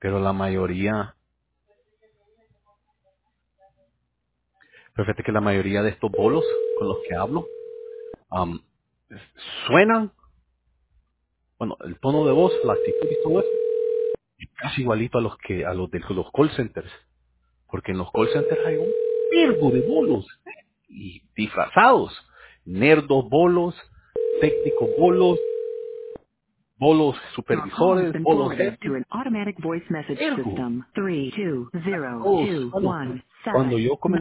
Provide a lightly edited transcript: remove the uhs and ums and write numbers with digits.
pero pero fíjate que la mayoría de estos bolos con los que hablo, am, suenan, bueno, el tono de voz, la actitud y todo eso, es casi igualito a los de los call centers, porque en los call centers hay un verbo de bolos y disfrazados, nerdos bolos, técnicos bolos, bolos Your call has supervisores, been bolos forwarded to jefes, an automatic voice message verbo. system. Todos, bueno, 32021. cuando yo comencé